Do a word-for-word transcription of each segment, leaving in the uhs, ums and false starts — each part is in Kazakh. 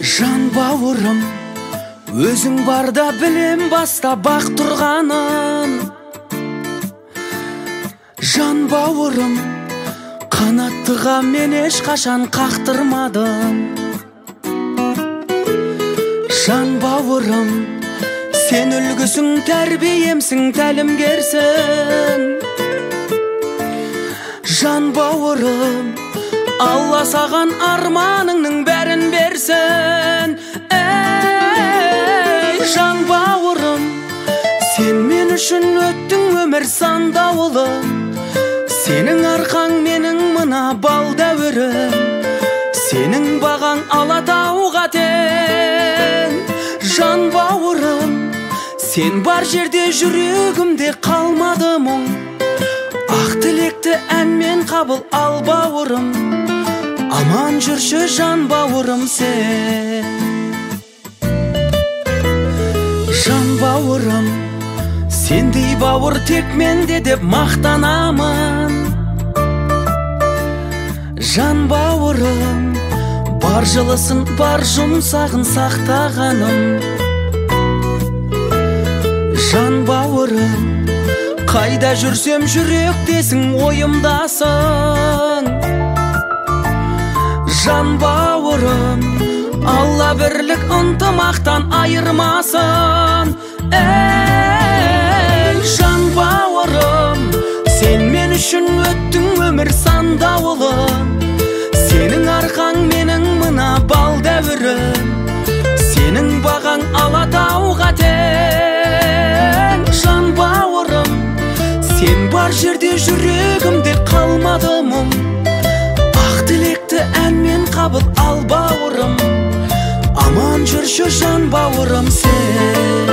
Жан бауырым, өзің барда білем баста бақ тұрғанын. Жан бауырым, қанаттыға мен ешқашан қақтырмадым. Жан бауырым, сен үлгісің, тәрбиемсің, тәлімгерсің. Жан бауырым, Алла саған арманыңның бәрін берсін. Эй, жан бауырым, сен мен үшін өттің өмір сандауылым. Сенің арқаң менің мына бал дәуірім, сенің бағаң Алатауға тең. Жан бауырым, сен бар жерде жүрегімде қалмады мұң. Ақ тілекті әнмен қабыл ал бауырым, аман жүрші жан бауырым сен. Жан бауырым, сендей бауыр тек менде деп мақтанамын. Жан бауырым, бар жылысын, бар жұмсағын сақтағаным. Жан бауырым, қайда жүрсем жүректесің, ойымдасың. Жан бауырым, Алла бірлік ынтымақтан айырмасын. Эй, жан бауырым, сен мен үшін өттің өмір сандауылым. Сенің арқаң менің мына бал дәуірім, сенің бағаң Алатауға тең. Жан бауырым, сен бар жерде жүрегімде қалмады мұң. Ақ тілекті әнмен қабыл ал бауырым, аман жүрші жан бауырым сен.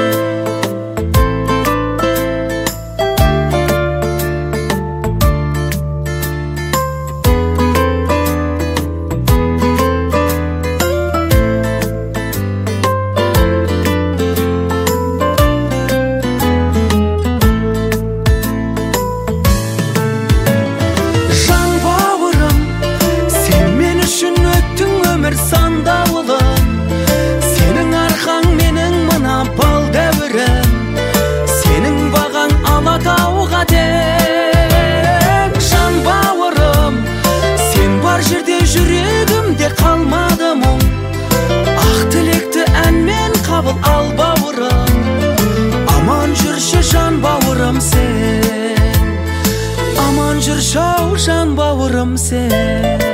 Сандауылым, сенің арқаң менің мына бал дәуірім, сенің бағаң Алатауға тең. Жан бауырым, сен бар жерде жүрегімде қалмады мұң. Ақ тілекті әнмен қабыл ал бауырым, аман жүрші жан бауырым сен. Аман жүрші жан бауырым сен.